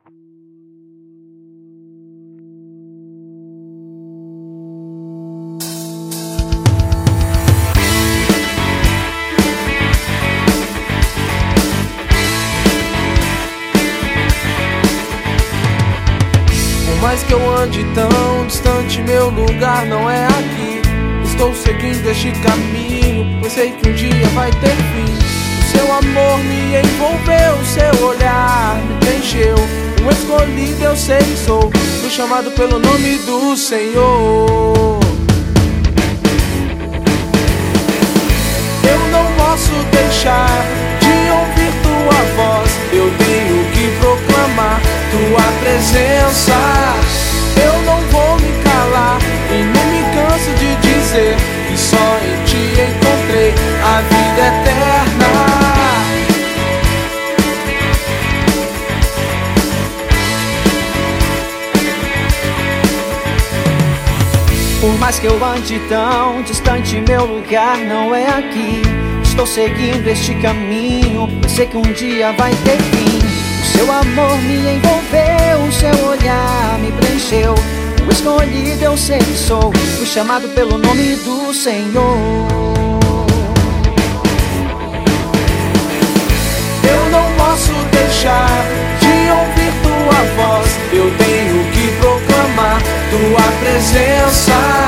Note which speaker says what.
Speaker 1: Por mais que eu ande tão distante, meu lugar não é aqui. Estou seguindo este caminho, pois sei que um dia vai ter fim. O seu amor me envolveu, o seu olhar me preencheu. Um escolhido eu sei que sou, fui chamado pelo nome do Senhor. Eu não posso deixar de ouvir tua voz, eu tenho que proclamar tua presença. Eu não vou me calar e não me canso de dizer que só em ti encontrei a vida eterna.
Speaker 2: Por mais que eu ande tão distante, meu lugar não é aqui. Estou seguindo este caminho, eu sei que um dia vai ter fim. O seu amor me envolveu, o seu olhar me preencheu. O escolhido eu sei que sou, fui chamado pelo nome do Senhor.
Speaker 1: Eu não posso deixar de ouvir tua voz, eu tenho que proclamar tua presença.